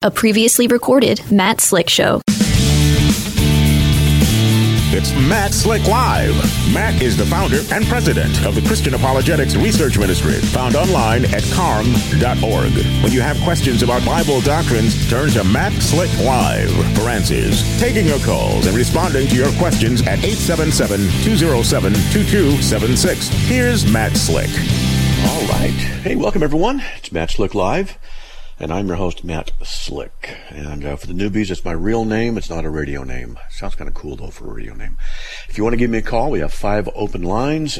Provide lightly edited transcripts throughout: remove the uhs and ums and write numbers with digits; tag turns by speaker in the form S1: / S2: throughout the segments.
S1: A previously recorded Matt Slick Show.
S2: It's Matt Slick Live. Matt is the founder and president of the Christian Apologetics Research Ministry, found online at carm.org. When you have questions about Bible doctrines, turn to Matt Slick Live for answers. Taking your calls and responding to your questions at 877-207-2276. Here's Matt Slick.
S3: All right. Hey, welcome everyone. It's Matt Slick Live. And I'm your host, Matt Slick. And for the newbies, it's my real name. It's not a radio name. Sounds kind of cool, though, for a radio name. If you want to give me a call, we have 5 open lines,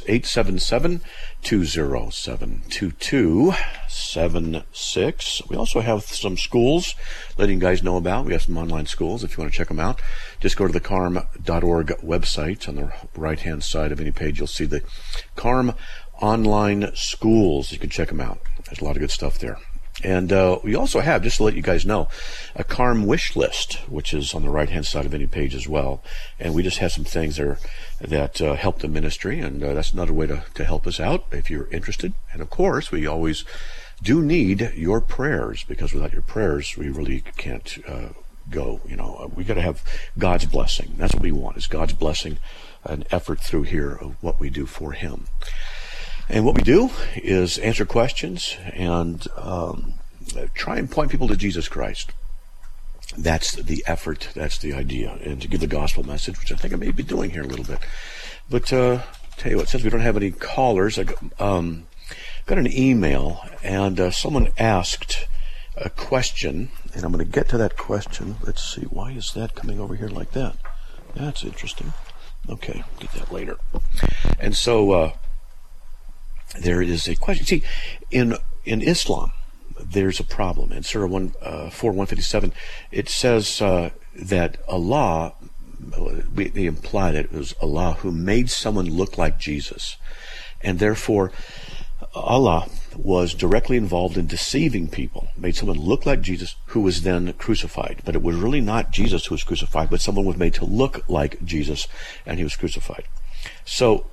S3: 877-207-2276. We also have some schools letting you guys know about. We have some online schools if you want to check them out. Just go to the carm.org website. On the right-hand side of any page, you'll see the Carm online schools. You can check them out. There's a lot of good stuff there. And we also have, just to let you guys know, a Carm wish list, which is on the right-hand side of any page as well. And we just have some things there that help the ministry, and that's another way to help us out if you're interested. And, of course, we always do need your prayers, because without your prayers, we really can't go. You know, we got to have God's blessing. That's what we want, is God's blessing, an effort through here of what we do for Him. And what we do is answer questions and try and point people to Jesus Christ. That's the effort. That's the idea. And to give the gospel message, which I think I may be doing here a little bit. But tell you what, since we don't have any callers, I got an email, and someone asked a question, and I'm going to get to that question. Let's see, why is that coming over here like that? That's interesting. Okay, get that later. And so there is a question. See, in Islam, there's a problem. In Surah 4:157, it says that Allah, they imply that it was Allah who made someone look like Jesus. And therefore, Allah was directly involved in deceiving people, made someone look like Jesus who was then crucified. But it was really not Jesus who was crucified, but someone was made to look like Jesus, and he was crucified. So,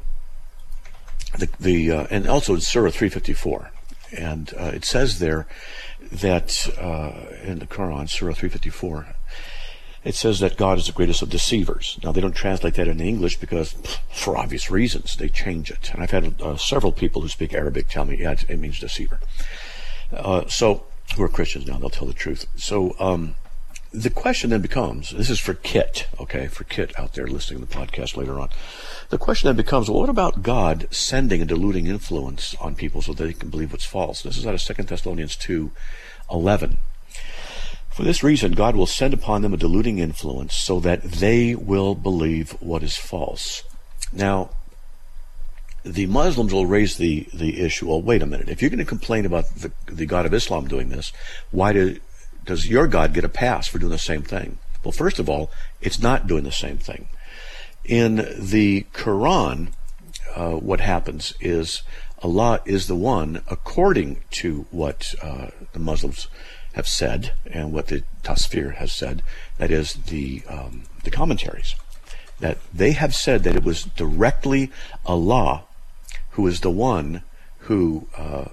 S3: and also in Surah 354, and it says there that in the Quran, Surah 354, it says that God is the greatest of deceivers. Now, they don't translate that in English because, for obvious reasons, they change it. And I've had several people who speak Arabic tell me, yeah, it means deceiver. So, who are Christians now, they'll tell the truth. So, the question then becomes, this is for Kit, okay, for Kit out there listening to the podcast later on. The question then becomes, well, what about God sending a deluding influence on people so that they can believe what's false? This is out of 2 Thessalonians 2:11. For this reason, God will send upon them a deluding influence so that they will believe what is false. Now, the Muslims will raise the issue, well, wait a minute, if you're going to complain about the God of Islam doing this, why does your God get a pass for doing the same thing? Well, first of all, it's not doing the same thing. In the Quran, what happens is Allah is the one, according to what the Muslims have said and what the Tafsir has said, that is the commentaries, that they have said that it was directly Allah who is the one who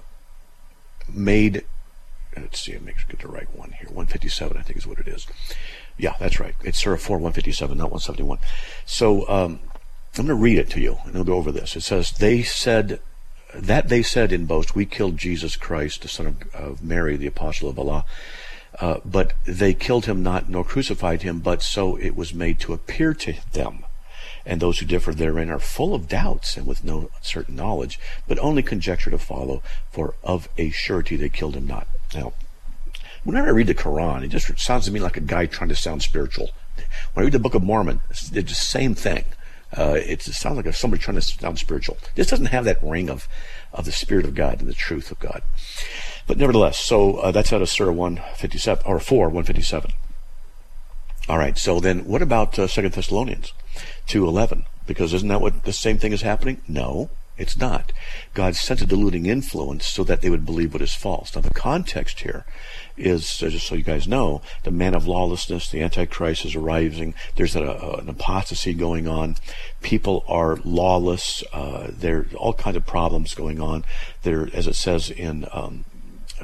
S3: made, let's see, make sure I get the right one here, 157 I think is what it is. Yeah, that's right. It's Surah 4:157, not 171. So I'm going to read it to you, and we'll go over this. It says, they said in boast, we killed Jesus Christ, the son of Mary, the apostle of Allah. But they killed him not, nor crucified him, but so it was made to appear to them. And those who differ therein are full of doubts and with no certain knowledge, but only conjecture to follow, for of a surety they killed him not. Now, whenever I read the Quran, it just sounds to me like a guy trying to sound spiritual. When I read the Book of Mormon, it's the same thing. It sounds like somebody trying to sound spiritual. This doesn't have that ring of the Spirit of God and the truth of God. But nevertheless, so that's out of Surah 157, or 4:157. All right, so then what about 2 Thessalonians 2:11? Because isn't that what the same thing is happening? No, it's not. God sent a deluding influence so that they would believe what is false. Now the context here is, just so you guys know, the man of lawlessness, the Antichrist is arriving. There's an apostasy going on. People are lawless. There are all kinds of problems going on. There, as it says in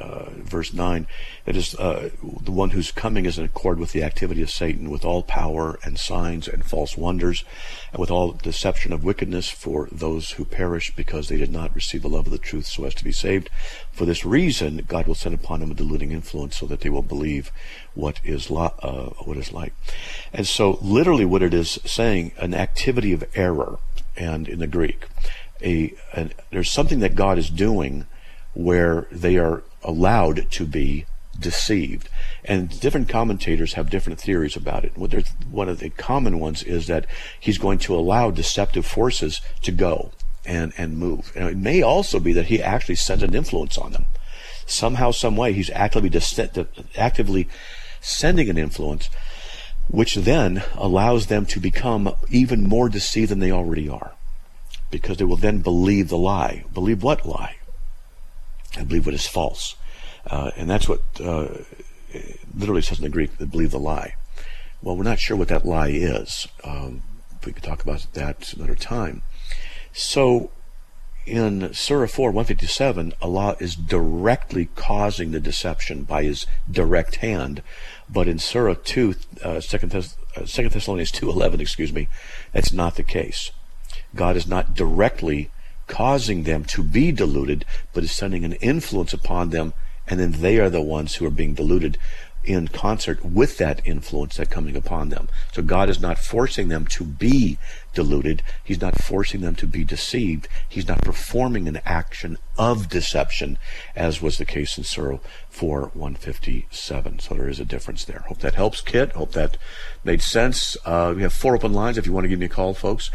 S3: verse 9, that is the one whose coming is in accord with the activity of Satan, with all power and signs and false wonders, and with all deception of wickedness for those who perish, because they did not receive the love of the truth so as to be saved. For this reason, God will send upon them a deluding influence, so that they will believe what is like. And so, literally, what it is saying, an activity of error, and in the Greek, there's something that God is doing where they are allowed to be deceived. And different commentators have different theories about it. One of the common ones is that he's going to allow deceptive forces to go and move. And it may also be that he actually sends an influence on them. Somehow, some way, he's actively sending an influence, which then allows them to become even more deceived than they already are. Because they will then believe the lie. Believe what lie? And believe what is false. And that's what literally says in the Greek, that believe the lie. Well, we're not sure what that lie is. We could talk about that another time. So, in Surah 4, 157, Allah is directly causing the deception by his direct hand. But in Surah 2, 2 Thessalonians 2:11, that's not the case. God is not directly causing them to be deluded, but is sending an influence upon them, and then they are the ones who are being deluded in concert with that influence that's coming upon them. So God is not forcing them to be deluded. He's not forcing them to be deceived. He's not performing an action of deception, as was the case in Surah 4, 157. So there is a difference there. Hope that helps, Kit. Hope that made sense. We have 4 open lines if you want to give me a call, folks.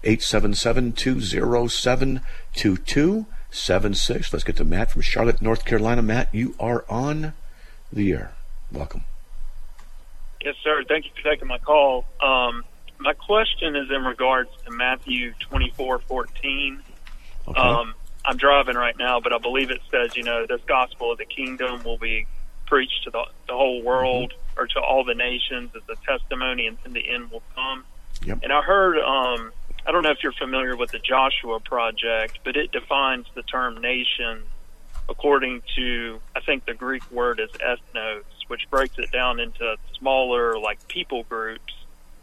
S3: 877-207-2276. Let's get to Matt from Charlotte, North Carolina. Matt, you are on the air. Welcome.
S4: Yes, sir. Thank you for taking my call. My question is in regards to Matthew 24:14.
S3: Okay.
S4: I'm driving right now, but I believe it says, this gospel of the kingdom will be preached to the whole world, or to all the nations as a testimony, and then the end will come.
S3: Yep.
S4: And I heard, I don't know if you're familiar with the Joshua Project, but it defines the term nation according to, I think the Greek word is ethnos, which breaks it down into smaller, like, people groups.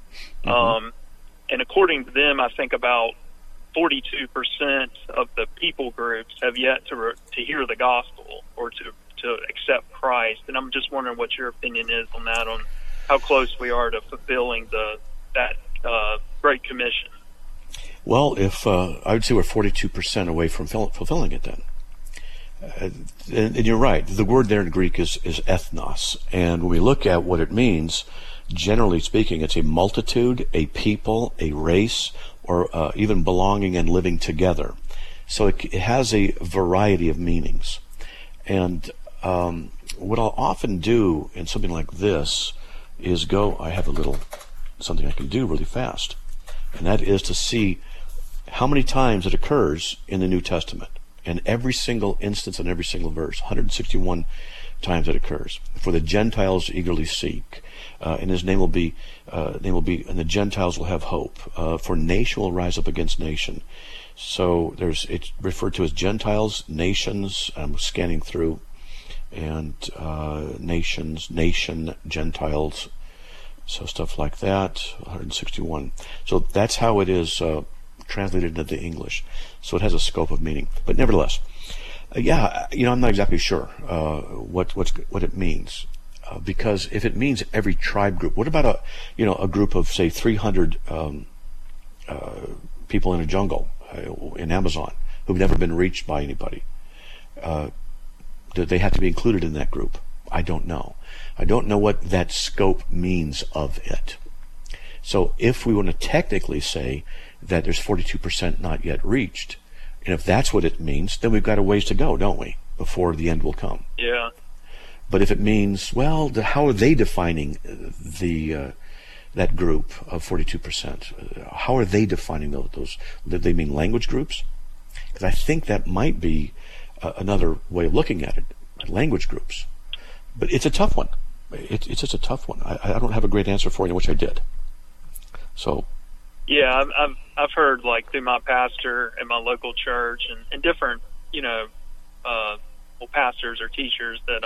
S4: And according to them, I think about 42% of the people groups have yet to hear the gospel or to accept Christ. And I'm just wondering what your opinion is on that, on how close we are to fulfilling that Great Commission.
S3: Well, if I would say we're 42% away from fulfilling it then. And you're right. The word there in Greek is ethnos. And when we look at what it means, generally speaking, it's a multitude, a people, a race, or even belonging and living together. So it has a variety of meanings. And what I'll often do in something like this is I have something I can do really fast. And that is to see how many times it occurs in the New Testament. In every single instance and every single verse, 161 times it occurs. For the Gentiles eagerly seek, and his name will be, and the Gentiles will have hope. For nation will rise up against nation. So it's referred to as Gentiles, nations. I'm scanning through, and nations, nation, Gentiles. So stuff like that, 161. So that's how it is translated into English. So it has a scope of meaning. But nevertheless, I'm not exactly sure what it means. Because if it means every tribe group, what about a group of, say, 300 people in a jungle in Amazon who've never been reached by anybody? Do they have to be included in that group? I don't know. I don't know what that scope means of it. So if we want to technically say that there's 42% not yet reached, and if that's what it means, then we've got a ways to go, don't we, before the end will come?
S4: Yeah.
S3: But if it means, well, how are they defining that group of 42%? How are they defining those? Do they mean language groups? Because I think that might be another way of looking at it, language groups. But it's a tough one. It's just a tough one. I don't have a great answer for you, which I did. So.
S4: Yeah, I've heard, like, through my pastor and my local church and different pastors or teachers that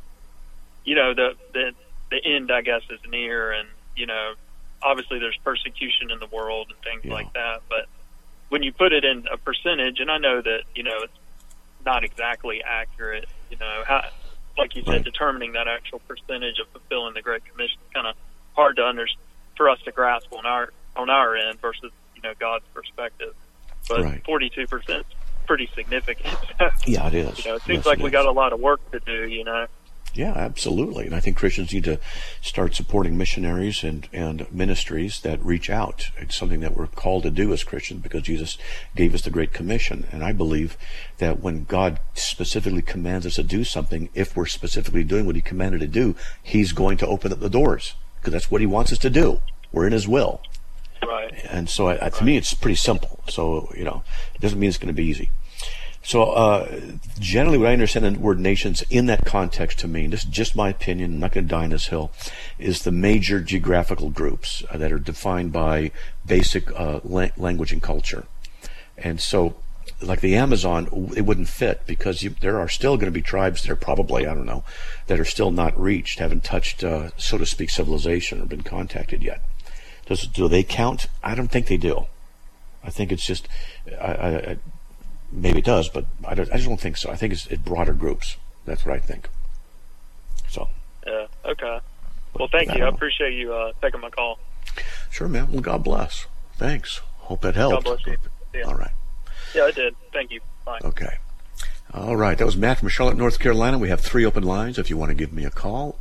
S4: the end, I guess, is near, and obviously there's persecution in the world and things like that. But when you put it in a percentage, and I know that it's not exactly accurate, how, like you said, determining that actual percentage of fulfilling the Great Commission is kind of hard to for us to grasp on our end versus God's perspective. But 42% is pretty significant.
S3: Yeah, it is.
S4: It seems like we got a lot of work to do.
S3: Yeah, absolutely. And I think Christians need to start supporting missionaries and ministries that reach out. It's something that we're called to do as Christians because Jesus gave us the Great Commission. And I believe that when God specifically commands us to do something, if we're specifically doing what he commanded to do, he's going to open up the doors because that's what he wants us to do. We're in his will.
S4: Right.
S3: And so to me, it's pretty simple. So, it doesn't mean it's going to be easy. So generally what I understand the word nations in that context to mean, this is just my opinion, I'm not going to die on this hill, is the major geographical groups that are defined by basic language and culture. And so like the Amazon, it wouldn't fit because there are still going to be tribes there probably, I don't know, that are still not reached, haven't touched, so to speak, civilization or been contacted yet. Do they count? I don't think they do. I think it's just... maybe it does, but I just don't think so. I think it's broader groups. That's what I think. So.
S4: Yeah. Okay. Well, thank you. I appreciate you taking my call.
S3: Sure, man. Well, God bless. Thanks. Hope that helped.
S4: God bless you. Yeah.
S3: All right.
S4: Yeah, it did. Thank you. Bye.
S3: Okay. All right. That was Matt from Charlotte, North Carolina. We have 3 open lines. If you want to give me a call,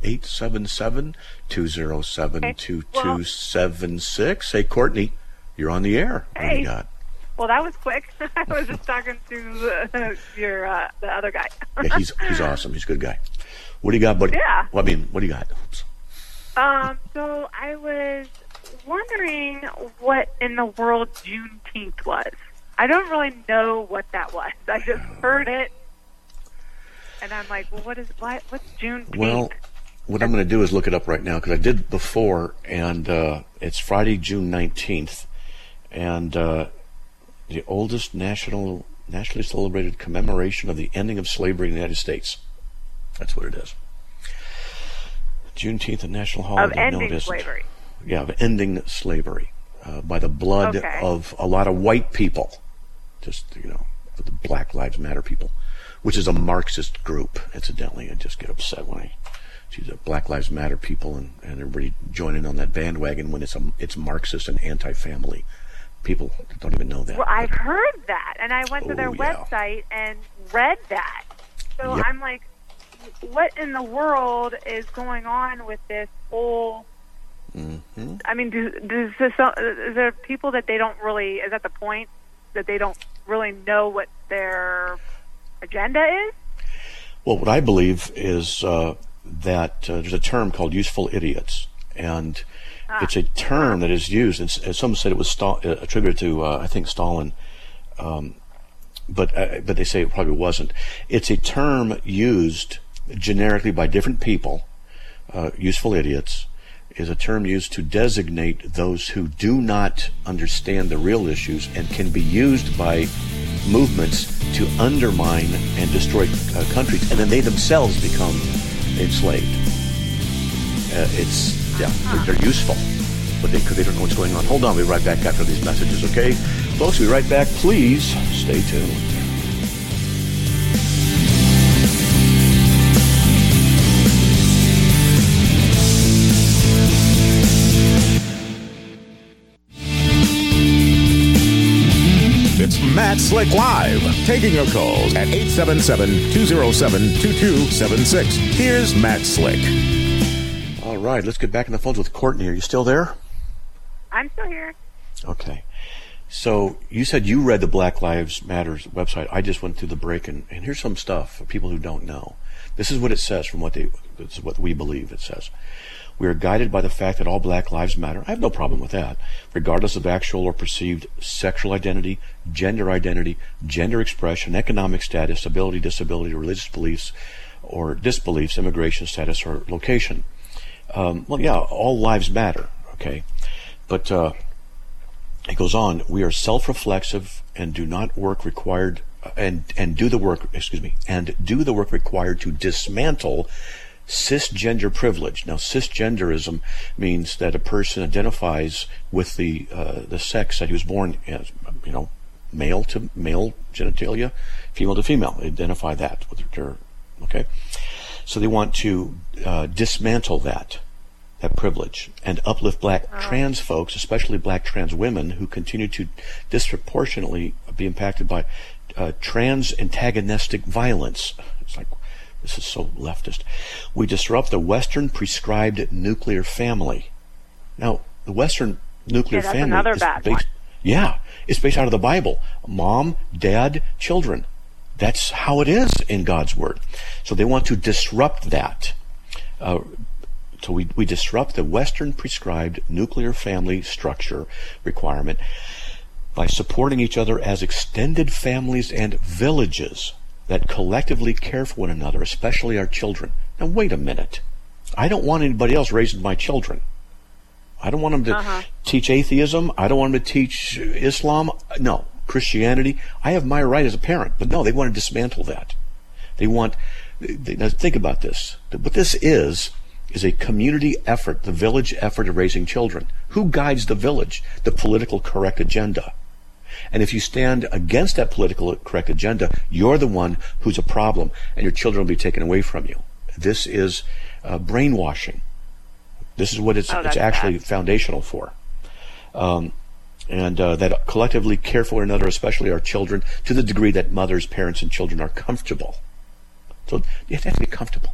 S3: 877-207-2276. Hey, Courtney, you're on the air.
S5: Hey.
S3: What do you got?
S5: Well, that was quick. I was just talking to the other guy.
S3: Yeah, he's awesome. He's a good guy. What do you got, buddy?
S5: Yeah.
S3: Well, what do you got? Oops.
S5: So I was wondering what in the world Juneteenth was. I don't really know what that was. I just heard it, and I'm like, well, what's Juneteenth?
S3: Well, what I'm going to do is look it up right now because I did before, and it's Friday, June 19th, and the oldest nationally celebrated commemoration of the ending of slavery in the United States. That's what it is. Juneteenth, a national holiday.
S5: Of ending slavery.
S3: Yeah, of ending slavery by the blood of a lot of white people. Just, the Black Lives Matter people, which is a Marxist group, incidentally. I just get upset when I see the Black Lives Matter people and everybody joining on that bandwagon when it's Marxist and anti-family. People don't even know that.
S5: Well, I've heard that, and I went to their website and read that. So I'm like, what in the world is going on with this whole... Mm-hmm. I mean, is there people that they don't really... Is that the point? That they don't really know what their agenda is?
S3: Well, what I believe is that there's a term called useful idiots, and... It's a term that is used, and some said it was attributed to, I think, Stalin, but they say it probably wasn't. It's a term used generically by different people. Useful idiots is a term used to designate those who do not understand the real issues and can be used by movements to undermine and destroy countries, and then they themselves become enslaved. They're useful, but they don't know what's going on. Hold on, we'll be right back after these messages, okay? Folks, we'll be right back. Please stay tuned.
S2: It's Matt Slick Live, taking your calls at 877-207-2276. Here's Matt Slick.
S3: All right, let's get back on the phones with Courtney. Are you still there?
S5: I'm still here. Okay.
S3: So you said you read the Black Lives Matters website. I just went through the break, and here's some stuff for people who don't know. This is what it says from this is what we believe it says. We are guided by the fact that all black lives matter. I have no problem with that, regardless of actual or perceived sexual identity, gender expression, economic status, ability, disability, religious beliefs or disbeliefs, immigration status, or location. All lives matter, okay? But it goes on, we are self-reflexive and do not work required and do the work required to dismantle cisgender privilege. Now, cisgenderism means that a person identifies with the sex that he was born as, male to male genitalia, female to female. They identify that with their, okay? So they want to dismantle that privilege and uplift black trans folks, especially black trans women, who continue to disproportionately be impacted by trans antagonistic violence. It's like, this is so leftist. We disrupt the Western prescribed nuclear family. Now, the Western nuclear family is based, it's based out of the Bible. Mom, dad, children. That's how it is in God's Word. So they want to disrupt that. So we disrupt the Western prescribed nuclear family structure requirement by supporting each other as extended families and villages that collectively care for one another, especially our children. Now, wait a minute. I don't want anybody else raising my children. I don't want them to teach atheism. I don't want them to teach Islam. No. Christianity. I have my right as a parent. But no, they want to dismantle that. Now think about this. What this is a community effort, the village effort of raising children. Who guides the village? The political correct agenda. And if you stand against that political correct agenda, you're the one who's a problem, and your children will be taken away from you. This is brainwashing. This is what it's actually foundational for. And that collectively care for one another, especially our children, to the degree that mothers, parents, and children are comfortable. So you have to be comfortable.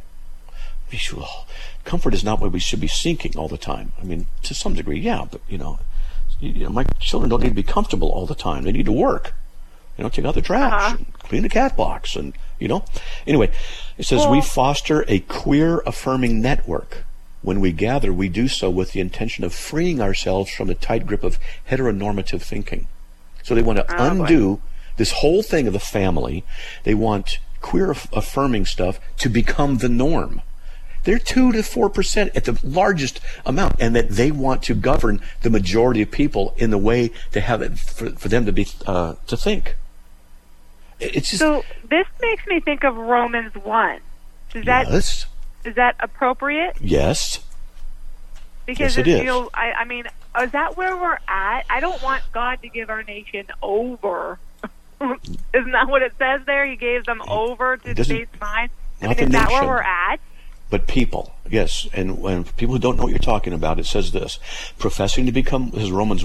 S3: Comfort is not what we should be seeking all the time. I mean, to some degree, yeah, but my children don't need to be comfortable all the time. They need to work. Take out the trash, and clean the cat box, and Anyway, it says we foster a queer affirming network. When we gather, we do so with the intention of freeing ourselves from the tight grip of heteronormative thinking. So they want to undo this whole thing of the family. They want queer affirming stuff to become the norm. They're 2 to 4% at the largest amount, and that they want to govern the majority of people in the way to have it for them to be to think. It's just,
S5: so this makes me think of Romans 1. Is that appropriate?
S3: Yes.
S5: Because
S3: yes, it is.
S5: I mean, is that where we're at? I don't want God to give our nation over. Isn't that what it says there? He gave them over to the base mind. Is that where we're at?
S3: But people, yes, and when people who don't know what you're talking about, it says this: professing to become, this is Romans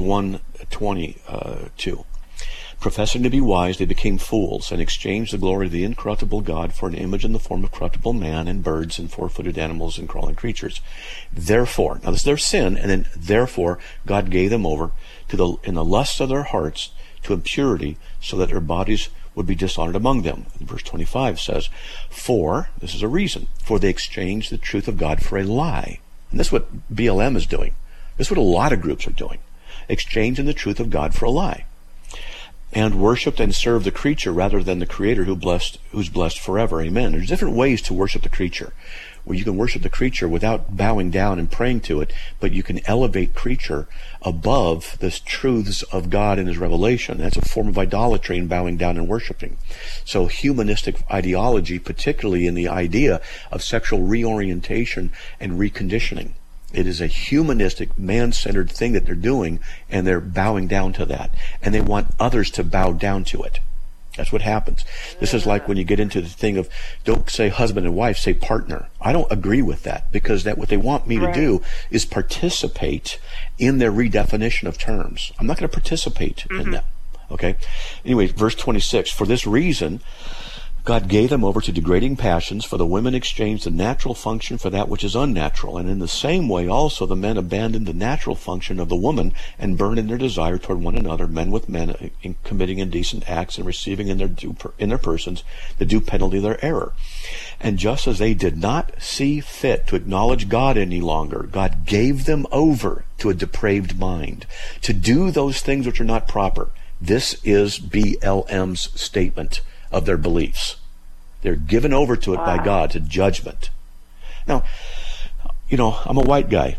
S3: 1:22. Professing to be wise, they became fools and exchanged the glory of the incorruptible God for an image in the form of corruptible man and birds and four-footed animals and crawling creatures. Therefore, now this is their sin, and then therefore God gave them over in the lusts of their hearts to impurity, so that their bodies would be dishonored among them. And verse 25 says, this is a reason, for they exchanged the truth of God for a lie. And this is what BLM is doing. This is what a lot of groups are doing. Exchanging the truth of God for a lie. And worshipped and served the creature rather than the Creator who's blessed forever. Amen. There's different ways to worship the creature, where you can worship the creature without bowing down and praying to it, but you can elevate creature above the truths of God and His revelation. That's a form of idolatry and bowing down and worshiping. So humanistic ideology, particularly in the idea of sexual reorientation and reconditioning. It is a humanistic, man-centered thing that they're doing, and they're bowing down to that. And they want others to bow down to it. That's what happens. This is like when you get into the thing of, don't say husband and wife, say partner. I don't agree with that, because what they want me to do is participate in their redefinition of terms. I'm not going to participate in that. Okay? Anyway, verse 26, for this reason, God gave them over to degrading passions, for the women exchanged the natural function for that which is unnatural. And in the same way also the men abandoned the natural function of the woman and burned in their desire toward one another, men with men, in committing indecent acts and receiving in their persons the due penalty of their error. And just as they did not see fit to acknowledge God any longer, God gave them over to a depraved mind, to do those things which are not proper. This is BLM's statement of their beliefs. They're given over to it by God, to judgment. Now, I'm a white guy.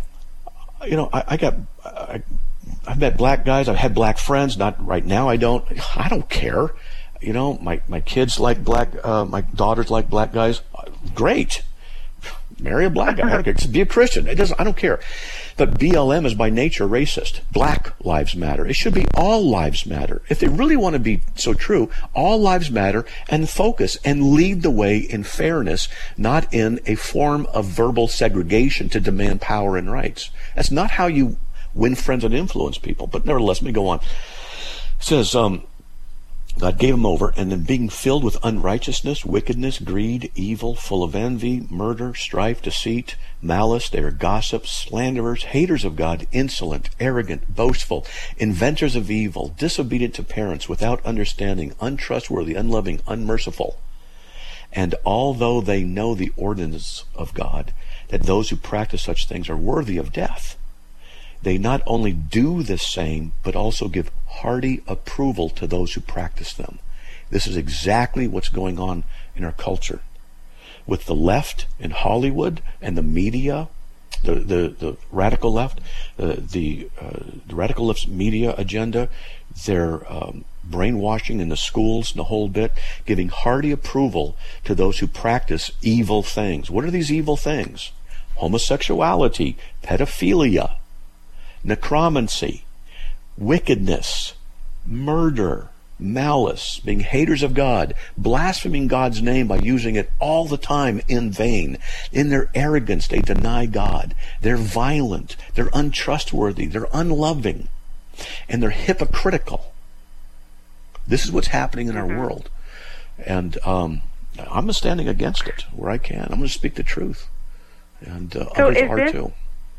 S3: I've met black guys. I've had black friends. Not right now. I don't care. You know, my kids like my daughters like black guys. Great. Marry a black guy. Be a Christian. I don't care. But BLM is by nature racist. Black lives matter. It should be all lives matter. If they really want to be so true, all lives matter, and focus and lead the way in fairness, not in a form of verbal segregation to demand power and rights. That's not how you win friends and influence people. But nevertheless, let me go on. It says, God gave them over, and then being filled with unrighteousness, wickedness, greed, evil, full of envy, murder, strife, deceit, malice. They are gossips, slanderers, haters of God, insolent, arrogant, boastful, inventors of evil, disobedient to parents, without understanding, untrustworthy, unloving, unmerciful. And although they know the ordinance of God, that those who practice such things are worthy of death, they not only do the same, but also give hearty approval to those who practice them. This is exactly what's going on in our culture. With the left in Hollywood and the media, the radical left, the radical left's media agenda, their brainwashing in the schools and the whole bit, giving hearty approval to those who practice evil things. What are these evil things? Homosexuality, pedophilia, necromancy, wickedness, murder, malice, being haters of God, blaspheming God's name by using it all the time in vain. In their arrogance, they deny God. They're violent. They're untrustworthy. They're unloving. And they're hypocritical. This is what's happening in our world. And I'm standing against it where I can. I'm going to speak the truth. And others are too.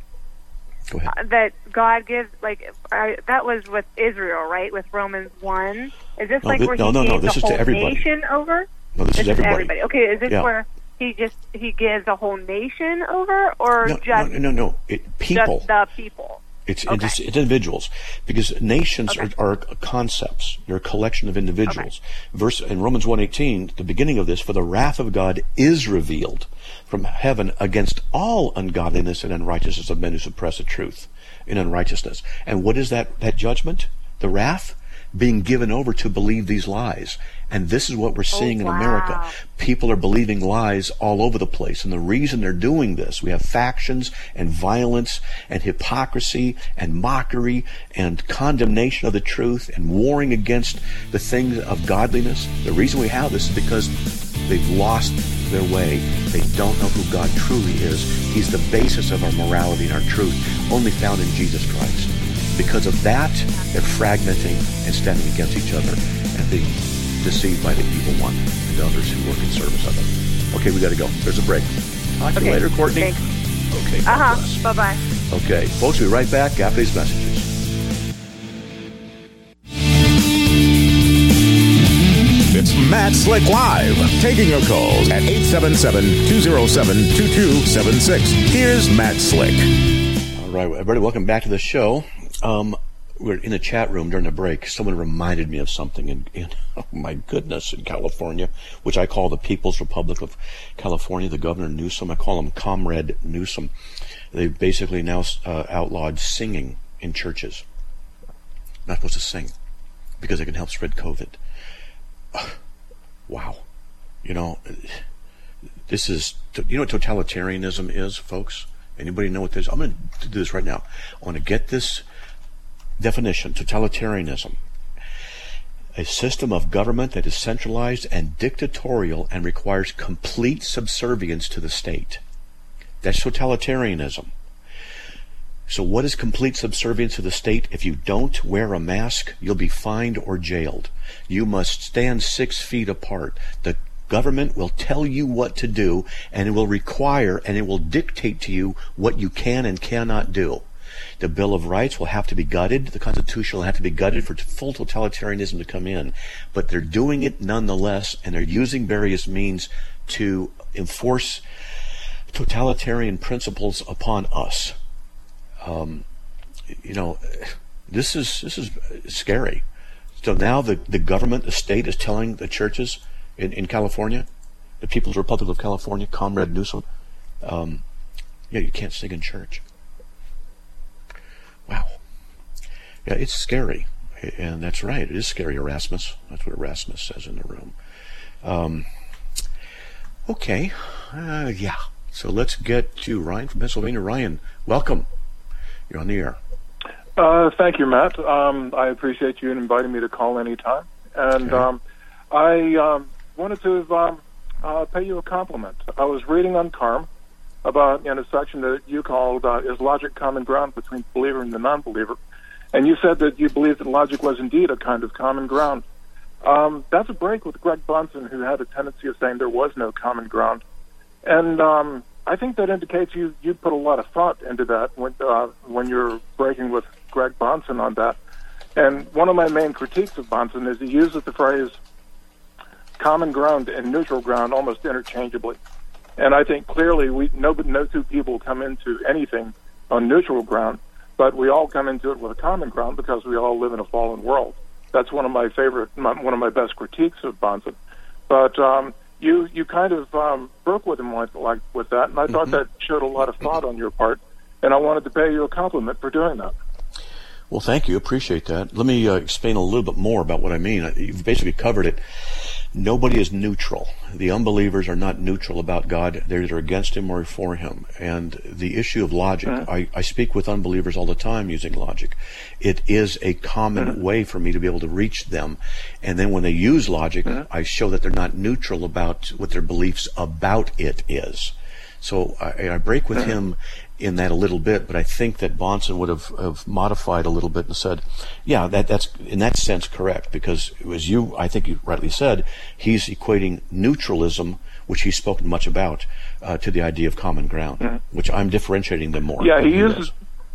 S3: Go ahead.
S5: That God gives, that was with Israel, right? With Romans 1. Is this where he gave the whole nation over?
S3: No, this is everybody.
S5: Okay, is this where he gives the whole nation over, or just
S3: people?
S5: Just the people.
S3: It's individuals, because nations are concepts. They're a collection of individuals. Verse in Romans 1:18, the beginning of this, for the wrath of God is revealed from heaven against all ungodliness and unrighteousness of men who suppress the truth in unrighteousness. And what is that judgment? The wrath? Being given over to believe these lies. And this is what we're seeing in America. People are believing lies all over the place. And the reason they're doing this, we have factions and violence and hypocrisy and mockery and condemnation of the truth and warring against the things of godliness. The reason we have this is because they've lost their way. They don't know who God truly is. He's the basis of our morality and our truth, only found in Jesus Christ. Because of that, they're fragmenting and standing against each other and being deceived by the evil one and others who work in service of them. Okay, we got to go. There's a break. Talk to you later, Courtney. Thanks. Okay, God bless.
S5: Bye-bye.
S3: Okay, folks, we'll be right back after these messages.
S2: It's Matt Slick Live, taking your calls at 877-207-2276. Here's Matt Slick.
S3: All right, everybody, welcome back to the show. We're in the chat room during the break. Someone reminded me of something in oh my goodness, in California, which I call the People's Republic of California, the Governor Newsom. I call him Comrade Newsom. They've basically now outlawed singing in churches. Not supposed to sing because it can help spread COVID. Wow. This is, what totalitarianism is, folks? Anybody know what this is? I'm going to do this right now. I want to get this definition. Totalitarianism. A system of government that is centralized and dictatorial and requires complete subservience to the state. That's totalitarianism. So what is complete subservience to the state? If you don't wear a mask, you'll be fined or jailed. You must stand 6 feet apart. The government will tell you what to do, and it will require and it will dictate to you what you can and cannot do. The Bill of Rights will have to be gutted. The Constitution will have to be gutted for full totalitarianism to come in. But they're doing it nonetheless, and they're using various means to enforce totalitarian principles upon us. This is scary. So now the government, the state, is telling the churches in California, the People's Republic of California, Comrade Newsom, you can't sing in church. Wow. Yeah, it's scary. And that's right. It is scary, Erasmus. That's what Erasmus says in the room. Okay. Yeah. So let's get to Ryan from Pennsylvania. Ryan, welcome. You're on the air.
S6: Thank you, Matt. I appreciate you inviting me to call anytime. And I wanted to pay you a compliment. I was reading on CARM about in a section that you called Is Logic Common Ground Between the Believer and the Non-Believer? And you said that you believed that logic was indeed a kind of common ground. That's a break with Greg Bunson, who had a tendency of saying there was no common ground. And I think that indicates you put a lot of thought into that when you're breaking with Greg Bunson on that. And one of my main critiques of Bunson is he uses the phrase common ground and neutral ground almost interchangeably. And I think clearly no two people come into anything on neutral ground, but we all come into it with a common ground because we all live in a fallen world. That's one of my best critiques of Bunson. But you kind of broke with him with that, and I thought that showed a lot of thought on your part, and I wanted to pay you a compliment for doing that.
S3: Well, thank you. Appreciate that. Let me explain a little bit more about what I mean. You've basically covered it. Nobody is neutral. The unbelievers are not neutral about God. They're either against Him or for Him. And the issue of logic, I speak with unbelievers all the time using logic. It is a common way for me to be able to reach them. And then when they use logic, I show that they're not neutral about what their beliefs about it is. So I break with him in that a little bit, but I think that Bahnsen would have modified a little bit and said, yeah, that's in that sense correct, because as I think you rightly said, he's equating neutralism, which he's spoken much about, to the idea of common ground, which I'm differentiating them more.
S6: Yeah, he uses...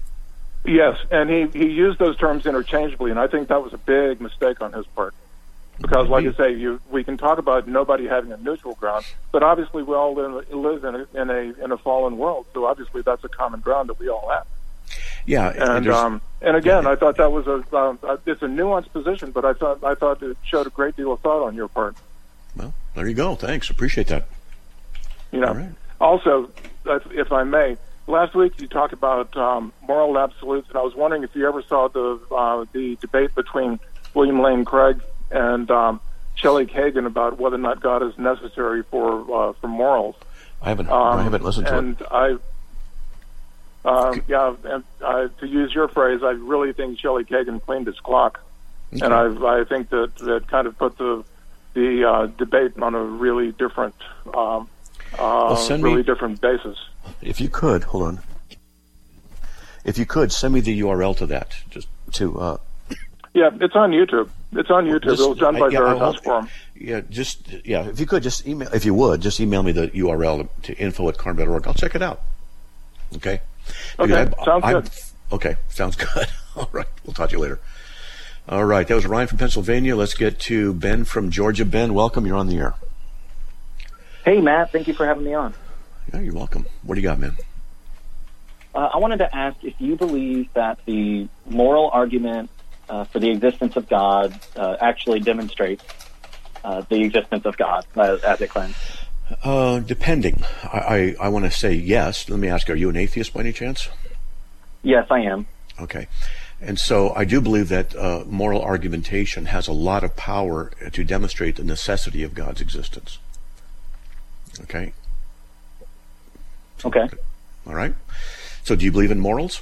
S6: Yes, and he used those terms interchangeably, and I think that was a big mistake on his part. Because, like I say, we can talk about nobody having a neutral ground, but obviously we all live in a fallen world. So obviously that's a common ground that we all have.
S3: Yeah,
S6: and again, I thought that was it's a nuanced position, but I thought it showed a great deal of thought on your part.
S3: Well, there you go. Thanks, appreciate that.
S6: You know, right. Also, if I may, last week you talked about moral absolutes, and I was wondering if you ever saw the debate between William Lane Craig and Shelley Kagan about whether or not God is necessary for morals.
S3: I haven't listened to it.
S6: And to use your phrase, I really think Shelley Kagan cleaned his clock, and I think that kind of put the debate on a really different, different basis.
S3: If you could, hold on. If you could send me the URL to that, just to.
S6: Yeah, it's on YouTube. It's done by Veritas Forum.
S3: If you could, just email. If you would, just email me the URL to info@carm.org. I'll check it out. Okay.
S6: Okay. Sounds good.
S3: Okay. Sounds good. All right. We'll talk to you later. All right. That was Ryan from Pennsylvania. Let's get to Ben from Georgia. Ben, welcome. You're on the air.
S7: Hey, Matt. Thank you for having me on.
S3: Yeah, you're welcome. What do you got, man?
S7: I wanted to ask if you believe that the moral argument for the existence of God actually demonstrates the existence of God as it claims.
S3: Depending. I want to say yes. Let me ask, are you an atheist by any chance?
S7: Yes, I am.
S3: Okay. And so I do believe that moral argumentation has a lot of power to demonstrate the necessity of God's existence. Okay?
S7: Okay.
S3: All right. So do you believe in morals?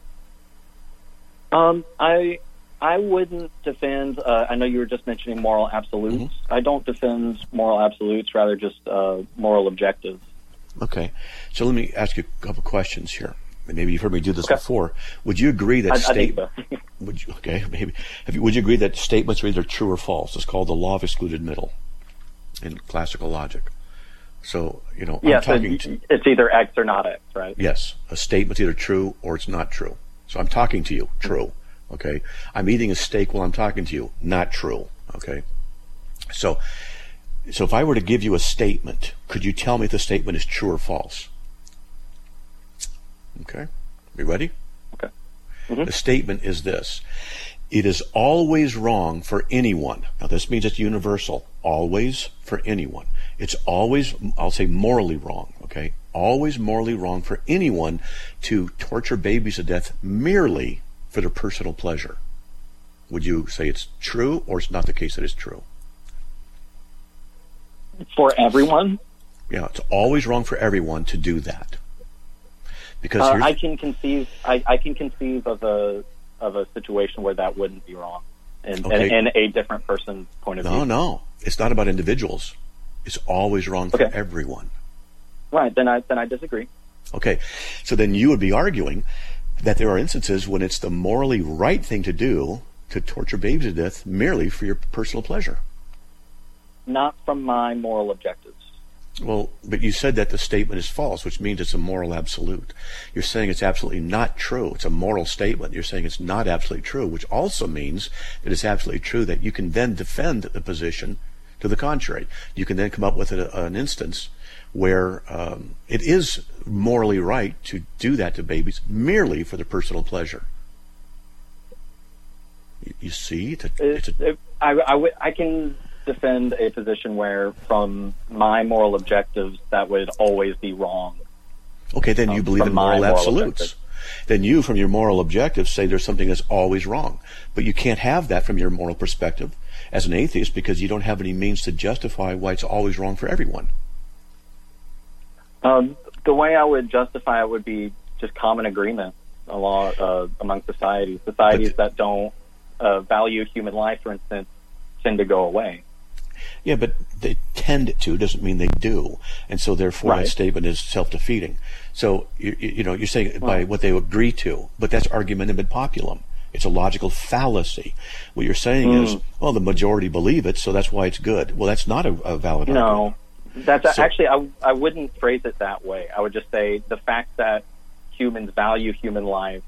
S7: I wouldn't defend, I know you were just mentioning moral absolutes. Mm-hmm. I don't defend moral absolutes, rather just moral objectives.
S3: Okay. So let me ask you a couple questions here. Maybe you've heard me do this before. Would you agree that would you agree that statements are either true or false? It's called the law of excluded middle in classical logic. So,
S7: yes, it's either X or not X, right?
S3: Yes. A statement's either true or it's not true. So I'm talking to you, true. Okay. I'm eating a steak while I'm talking to you, not true. Okay. So if I were to give you a statement, could you tell me if the statement is true or false? Okay. You ready?
S7: Okay. Mm-hmm.
S3: The statement is this: it is always wrong for anyone. Now this means it's universal. Always for anyone. It's always, I'll say, morally wrong. Okay. Always morally wrong for anyone to torture babies to death merely for their personal pleasure. Would you say it's true, or it's not the case that it's true?
S7: For everyone?
S3: Yeah, it's always wrong for everyone to do that. Because
S7: I can conceive of a situation where that wouldn't be wrong, in a different person's point of view.
S3: No, it's not about individuals. It's always wrong for everyone.
S7: Right. Then I disagree.
S3: Okay, so then you would be arguing that there are instances when it's the morally right thing to do to torture babies to death merely for your personal pleasure.
S7: Not from my moral objectives.
S3: Well, but you said that the statement is false, which means it's a moral absolute. You're saying it's absolutely not true. It's a moral statement. You're saying it's not absolutely true, which also means that it's absolutely true that you can then defend the position to the contrary. You can then come up with an instance where it is morally right to do that to babies merely for their personal pleasure. You see?
S7: I can defend a position where, from my moral objectives, that would always be wrong.
S3: Okay, then you believe in moral absolutes. Then you, from your moral objectives, say there's something that's always wrong. But you can't have that from your moral perspective as an atheist because you don't have any means to justify why it's always wrong for everyone.
S7: The way I would justify it would be just common agreement among societies. Societies that don't value human life, for instance, tend to go away.
S3: Yeah, but they tend to doesn't mean they do, and so therefore that statement is self-defeating. So you're saying by what they agree to, but that's argumentum ad populum. It's a logical fallacy. What you're saying is, well, the majority believe it, so that's why it's good. Well, that's not a valid argument. No,
S7: that's actually I wouldn't phrase it that way. I would just say the fact that humans value human life,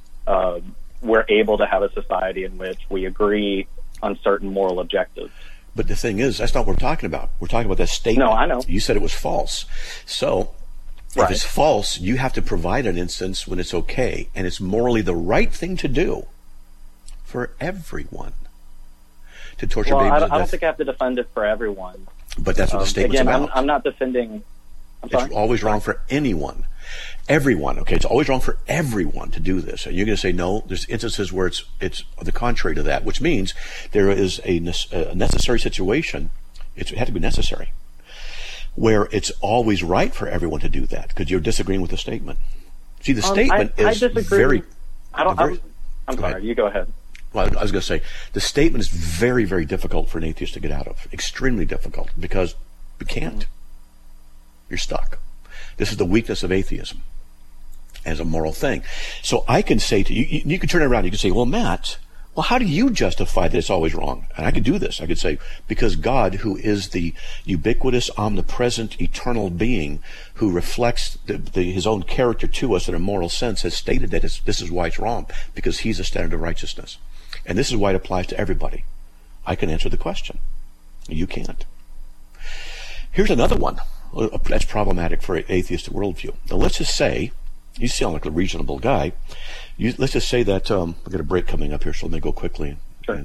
S7: we're able to have a society in which we agree on certain moral objectives.
S3: But the thing is, that's not what we're talking about. We're talking about that statement.
S7: No, I know.
S3: You said it was false. So if it's false, you have to provide an instance when it's okay, and it's morally the right thing to do for everyone to torture babies to death.
S7: I don't think I have to defend it for everyone.
S3: But that's what the statement's about.
S7: I'm not defending...
S3: It's always wrong for anyone. Everyone, okay? It's always wrong for everyone to do this. And you're going to say, no, there's instances where it's the contrary to that, which means there is a necessary situation. It had to be necessary, where it's always right for everyone to do that, because you're disagreeing with the statement. See, the statement is
S7: I disagree.
S3: very...
S7: I'm sorry, you go ahead.
S3: Well, I was going to say, the statement is very, very difficult for an atheist to get out of. Extremely difficult, because you can't. You're stuck. This is the weakness of atheism as a moral thing. So I can say to you, you can turn it around, you can say, well, Matt, how do you justify that it's always wrong? And I could do this. I could say, because God, who is the ubiquitous, omnipresent, eternal being who reflects his own character to us in a moral sense, has stated that this is why it's wrong, because he's a standard of righteousness. And this is why it applies to everybody. I can answer the question. You can't. Here's another one that's problematic for an atheist worldview. Now, let's just say, you sound like a reasonable guy. Let's just say that we've got a break coming up here, so let me go quickly.
S7: Sure.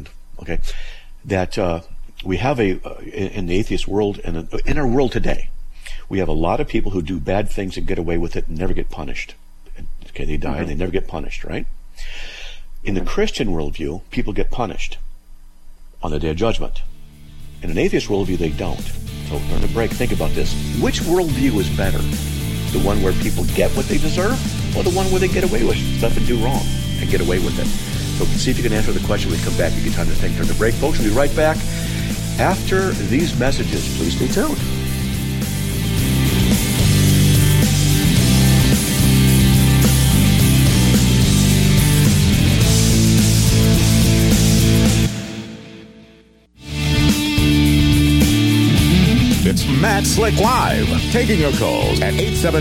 S3: That we have in the atheist world and in our world today, we have a lot of people who do bad things and get away with it and never get punished. Okay, they die and they never get punished, right? In the Christian worldview, people get punished on the Day of Judgment. In an atheist worldview, they don't. So during the break, think about this. Which worldview is better? The one where people get what they deserve, or the one where they get away with stuff and do wrong and get away with it? So see if you can answer the question when we come back. You get time to think during the break. Folks, we'll be right back after these messages. Please stay tuned.
S2: It's Matt Slick Live, taking your calls at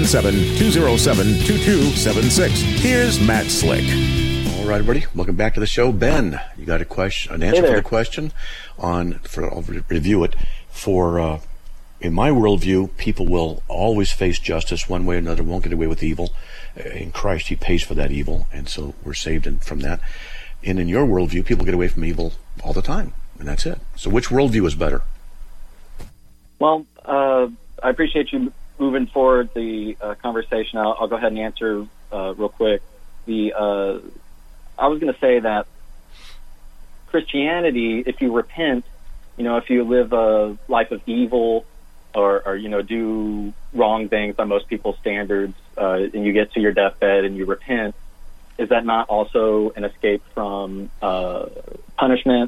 S2: 877-207-2276. Here's Matt Slick.
S3: All right, everybody, welcome back to the show. Ben, you got an answer for the question? I'll review it. In my worldview, people will always face justice one way or another, won't get away with evil. In Christ, he pays for that evil, and so we're saved from that. And in your worldview, people get away from evil all the time, and that's it. So which worldview is better?
S7: Well, I appreciate you moving forward the conversation. I'll go ahead and answer real quick. I was going to say that Christianity, if you repent, if you live a life of evil or do wrong things by most people's standards, and you get to your deathbed and you repent, is that not also an escape from punishment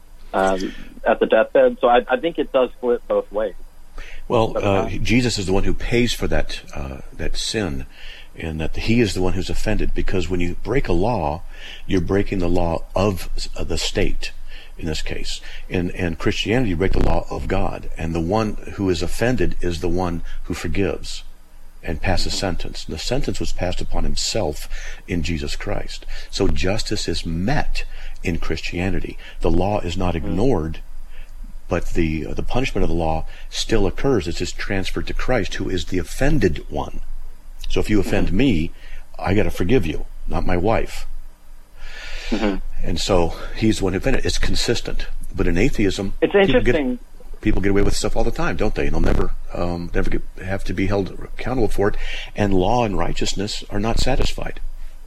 S7: at the deathbed? So I think it does flip both ways.
S3: Well, Jesus is the one who pays for that sin, and that he is the one who's offended, because when you break a law, you're breaking the law of the state, in this case. In Christianity, you break the law of God, and the one who is offended is the one who forgives and passes sentence. The sentence was passed upon himself in Jesus Christ. So justice is met in Christianity. The law is not ignored, but the punishment of the law still occurs. It's just transferred to Christ, who is the offended one. So if you offend me, I got to forgive you, not my wife. And so he's the one who offended. It's consistent. But in atheism,
S7: it's interesting.
S3: People get away with stuff all the time, don't they? And they'll never have to be held accountable for it. And law and righteousness are not satisfied.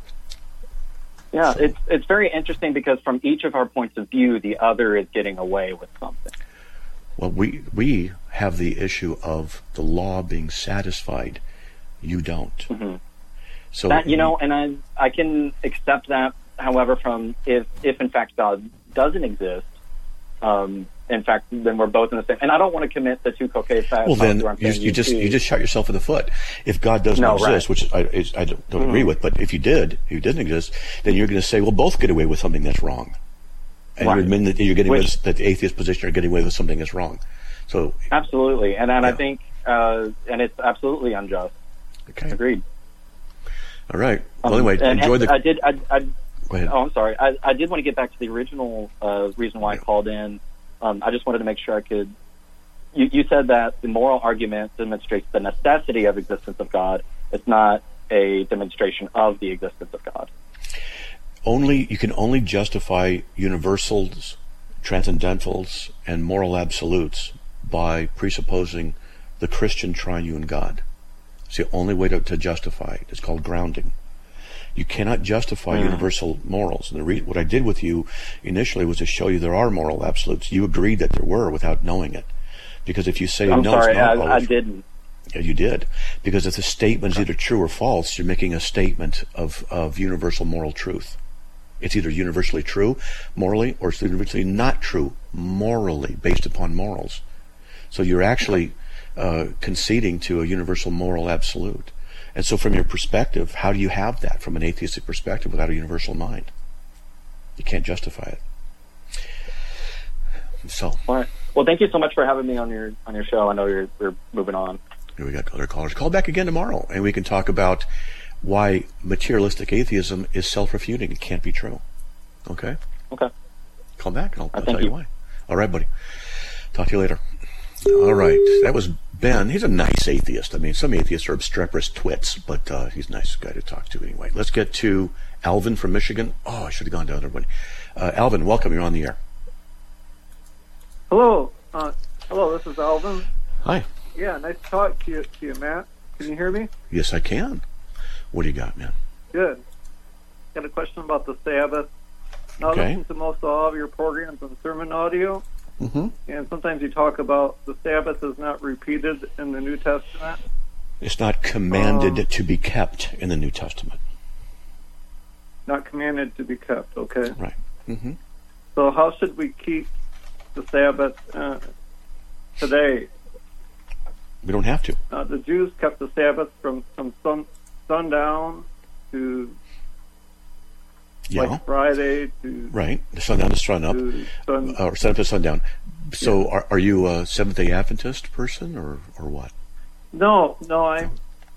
S7: Yeah, it's very interesting, because from each of our points of view, the other is getting away with something.
S3: Well, we have the issue of the law being satisfied. You don't. So
S7: that, and I can accept that. However, from if in fact God doesn't exist, in fact, then we're both in the same. And I don't want to commit the two cocaine facts.
S3: Well, then you just shot yourself in the foot. If God doesn't exist, which I don't agree with, but if he didn't exist, then you're going to say, well, both get away with something that's wrong, and you're admitting that you're getting that the atheist position are getting away with something that's wrong. So
S7: absolutely, and I think, and it's absolutely unjust.
S3: Okay,
S7: agreed.
S3: All right. Well, anyway, enjoy the.
S7: I did.
S3: Go ahead.
S7: Oh, I'm sorry. I did want to get back to the original reason why I called in. I just wanted to make sure I could. You said that the moral argument demonstrates the necessity of existence of God. It's not a demonstration of the existence of God.
S3: You can only justify universals, transcendentals, and moral absolutes by presupposing the Christian triune God. It's the only way to justify it. It's called grounding. You cannot justify universal morals. And what I did with you initially was to show you there are moral absolutes. You agreed that there were without knowing it. Because if you say
S7: I'm
S3: no,
S7: sorry,
S3: it's not
S7: I didn't.
S3: Yeah, you did. Because if the statement is either true or false, you're making a statement of universal moral truth. It's either universally true morally, or it's universally not true morally, based upon morals. So you're actually conceding to a universal moral absolute. And so from your perspective, how do you have that from an atheistic perspective without a universal mind? You can't justify it. So,
S7: all right. Well, thank you so much for having me on your show. I know we're moving on.
S3: We got other callers. Call back again tomorrow, and we can talk about why materialistic atheism is self-refuting. It can't be true. Okay?
S7: Okay.
S3: Call back, and I'll tell you why. All right, buddy. Talk to you later. All right. That was Ben. He's a nice atheist. I mean, some atheists are obstreperous twits, but he's a nice guy to talk to anyway. Let's get to Alvin from Michigan. Oh, I should have gone down there. Alvin, welcome. You're on the air.
S8: Hello. Hello, this is Alvin.
S3: Hi.
S8: Yeah, nice to talk to you, Matt. Can you hear me?
S3: Yes, I can. What do you got, man?
S8: Good. Got a question about the Sabbath. Now, I listen to most all of your programs on sermon audio, and sometimes you talk about the Sabbath is not repeated in the New Testament.
S3: It's not commanded to be kept in the New Testament.
S8: Not commanded to be kept, okay.
S3: Right. Mm-hmm.
S8: So how should we keep the Sabbath today?
S3: We don't have to.
S8: The Jews kept the Sabbath from sundown to like Friday to...
S3: Right, the sundown to sun up, or sun up to sundown. So are you a Seventh-day Adventist person, or what?
S8: No, I'm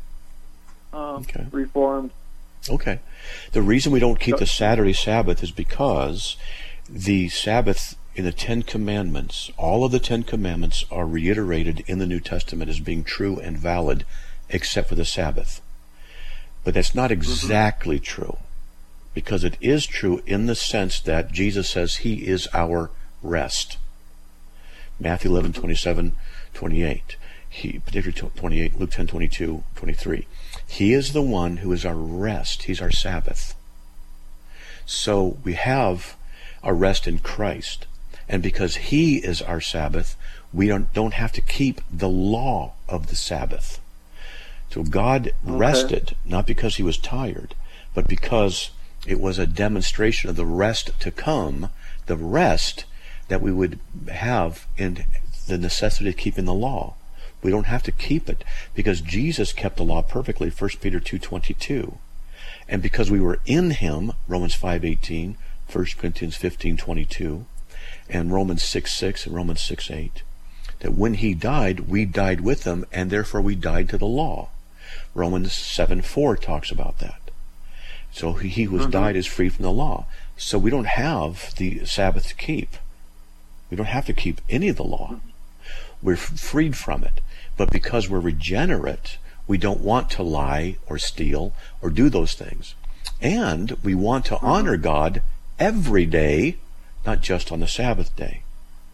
S8: Reformed.
S3: Okay. The reason we don't keep the Saturday Sabbath is because the Sabbath in the Ten Commandments, all of the Ten Commandments are reiterated in the New Testament as being true and valid, except for the Sabbath. But that's not exactly true, because it is true in the sense that Jesus says He is our rest. Matthew 11, 27, 28. Particularly 28, Luke 10, 22, 23. He is the one who is our rest. He's our Sabbath. So we have our rest in Christ. And because He is our Sabbath, we don't have to keep the law of the Sabbath. So God rested, not because He was tired, but because it was a demonstration of the rest to come, the rest that we would have in the necessity of keeping the law. We don't have to keep it because Jesus kept the law perfectly, 1 Peter 2:22. And because we were in Him, Romans 5:18, 1 Corinthians 15:22, and Romans 6:6 and Romans 6:8, that when He died, we died with Him, and therefore we died to the law. Romans 7:4 talks about that. So he who has died is free from the law. So we don't have the Sabbath to keep. We don't have to keep any of the law. We're freed from it. But because we're regenerate, we don't want to lie or steal or do those things. And we want to honor God every day, not just on the Sabbath day.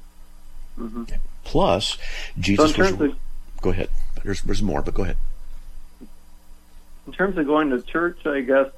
S3: Plus, Jesus was... Go ahead. There's more, but go ahead.
S8: In terms of going to church, I guess,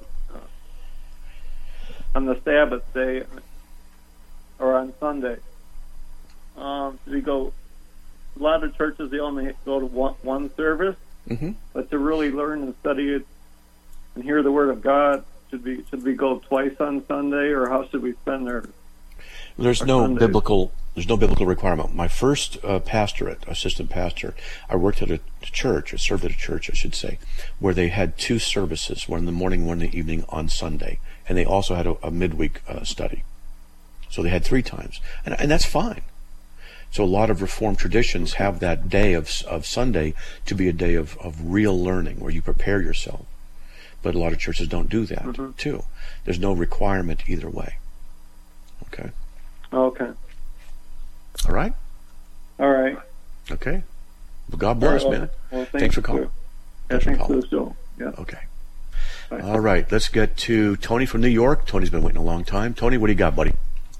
S8: on the Sabbath day or on Sunday, we go... A lot of churches, they only go to one service, but to really learn and study it and hear the Word of God, should we go twice on Sunday, or how should we spend our
S3: There's no biblical requirement. My first assistant pastor, I worked at a church, or served at a church, I should say, where they had two services, one in the morning, one in the evening on Sunday, and they also had a midweek study. So they had 3 times, and that's fine. So a lot of Reformed traditions have that day of Sunday to be a day of real learning, where you prepare yourself. But a lot of churches don't do that, too. There's no requirement either way. Okay?
S8: Okay.
S3: All right?
S8: All right.
S3: Okay. Well, God bless, man.
S8: Well,
S3: thanks for calling.
S8: Thanks for the show. Yeah.
S3: Okay. Bye. All right. Let's get to Tony from New York. Tony's been waiting a long time. Tony, what do you got, buddy?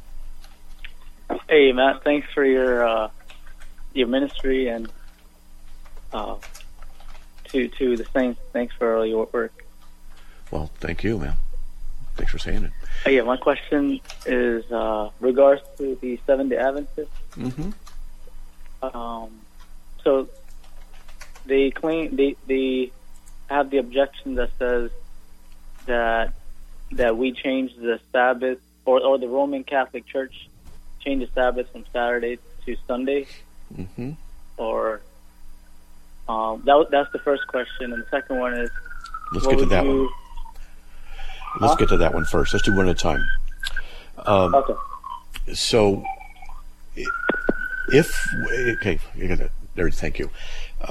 S9: Hey, Matt, thanks for your ministry, and to the saints, thanks for all your work.
S3: Well, thank you, man. Thanks for saying it.
S9: Yeah, my question is regards to the Seventh-day Adventists. So they claim they have the objection that says that we changed the Sabbath, or the Roman Catholic Church change the Sabbath from Saturday to Sunday, or that's the first question, and the second one is,
S3: let's get to that one. Let's get to that one first. Let's do one at a time.
S9: Okay.
S3: So, thank you.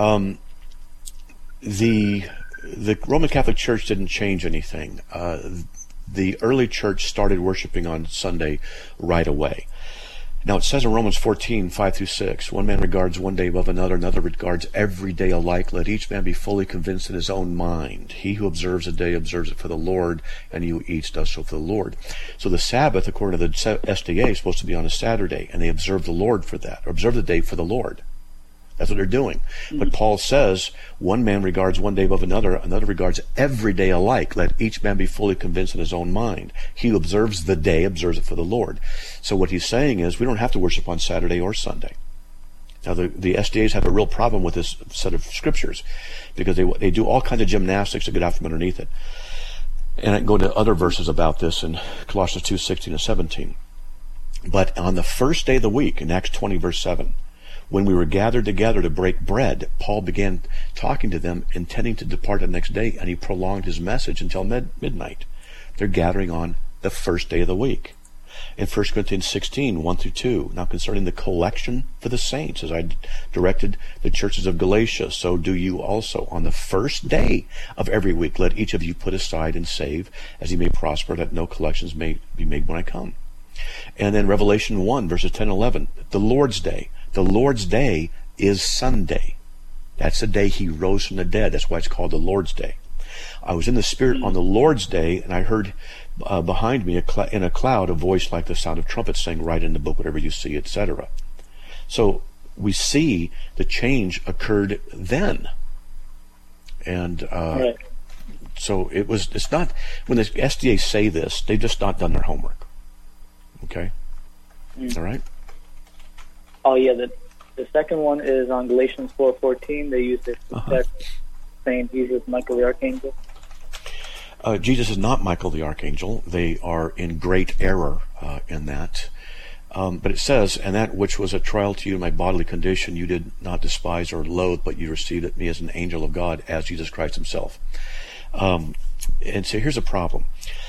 S3: The Roman Catholic Church didn't change anything. The early church started worshiping on Sunday right away. Now it says in Romans 14:5-6, one man regards one day above another, another regards every day alike. Let each man be fully convinced in his own mind. He who observes a day observes it for the Lord, and he who eats does so for the Lord. So the Sabbath, according to the SDA, is supposed to be on a Saturday, and they observe the Lord for that, or observe the day for the Lord. That's what they're doing. But Paul says, one man regards one day above another, another regards every day alike. Let each man be fully convinced in his own mind. He who observes the day observes it for the Lord. So what he's saying is, we don't have to worship on Saturday or Sunday. Now, the SDAs have a real problem with this set of scriptures, because they do all kinds of gymnastics to get out from underneath it. And I can go to other verses about this in Colossians 2:16 and 17. But on the first day of the week, in Acts 20, verse 7, when we were gathered together to break bread, Paul began talking to them, intending to depart the next day, and he prolonged his message until midnight. They're gathering on the first day of the week. In 1 Corinthians 16, 1-2, now concerning the collection for the saints, as I directed the churches of Galatia, so do you also. On the first day of every week, let each of you put aside and save, as he may prosper, that no collections may be made when I come. And then Revelation 1, verses 10 and 11, the Lord's Day. The Lord's Day is Sunday. That's the day he rose from the dead. That's why it's called the Lord's Day. I was in the Spirit on the Lord's Day, and I heard behind me in a cloud a voice like the sound of trumpets saying, write in the book whatever you see, etc. So we see the change occurred then. And so it's not, when the SDA say this, they've just not done their homework. Okay? All right?
S9: Oh, yeah. The second one is on Galatians 4:14. They use this text saying Jesus, Michael the Archangel.
S3: Jesus is not Michael the Archangel. They are in great error in that. But it says, and that which was a trial to you in my bodily condition, you did not despise or loathe, but you received me as an angel of God, as Jesus Christ himself. And so here's a problem.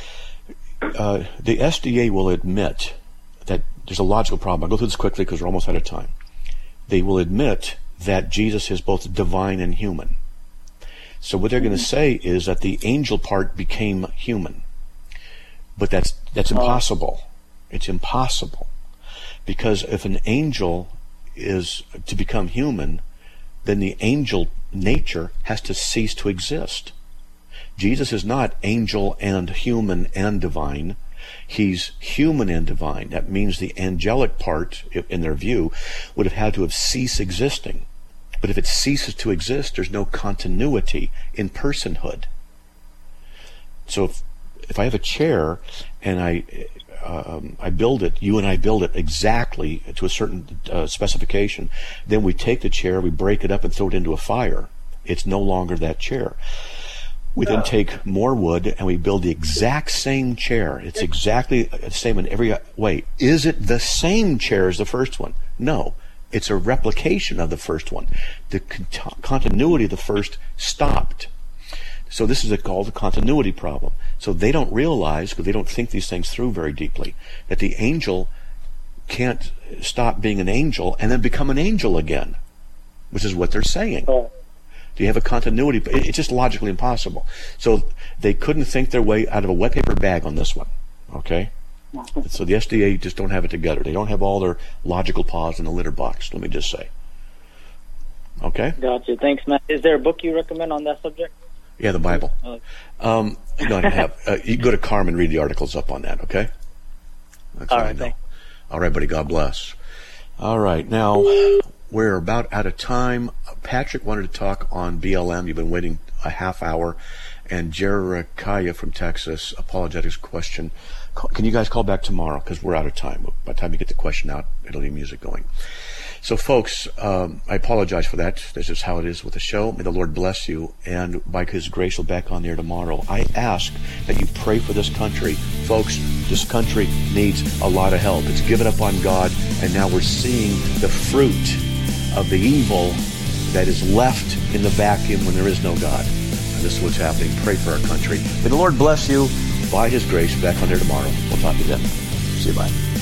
S3: The SDA will admit that there's a logical problem. I'll go through this quickly because we're almost out of time. They will admit that Jesus is both divine and human. So what they're going to say is that the angel part became human. But that's impossible. It's impossible. Because if an angel is to become human, then the angel nature has to cease to exist. Jesus is not angel and human and divine. He's human and divine. That means the angelic part, in their view, would have had to have ceased existing. But if it ceases to exist, there's no continuity in personhood. So if I have a chair and I build it, you and I build it exactly to a certain specification, then we take the chair, we break it up and throw it into a fire. It's no longer that chair. We then take more wood and we build the exact same chair. It's exactly the same in every way. Is it the same chair as the first one? No. It's a replication of the first one. The continuity of the first stopped. So this is called the continuity problem. So they don't realize, because they don't think these things through very deeply, that the angel can't stop being an angel and then become an angel again, which is what they're saying. Do you have a continuity? It's just logically impossible. So they couldn't think their way out of a wet paper bag on this one. Okay? So the SDA just don't have it together. They don't have all their logical paws in the litter box, let me just say. Okay?
S9: Gotcha. Thanks, Matt. Is there a book you recommend on that subject?
S3: Yeah, the Bible. No, I don't have. You can go to Carm and read the articles up on that, okay? That's all right, thanks. All right, buddy. God bless. All right. Now, we're about out of time. Patrick wanted to talk on BLM. You've been waiting a half hour. And Jerichiah from Texas, apologetics question. Can you guys call back tomorrow? Because we're out of time. By the time you get the question out, it'll be music going. So, folks, I apologize for that. This is how it is with the show. May the Lord bless you. And by His grace, we'll be back on there tomorrow. I ask that you pray for this country. Folks, this country needs a lot of help. It's given up on God, and now we're seeing the fruit of the evil that is left in the vacuum when there is no God. And this is what's happening. Pray for our country. May the Lord bless you. By His grace, back on there tomorrow. We'll talk to you then. See you. Bye.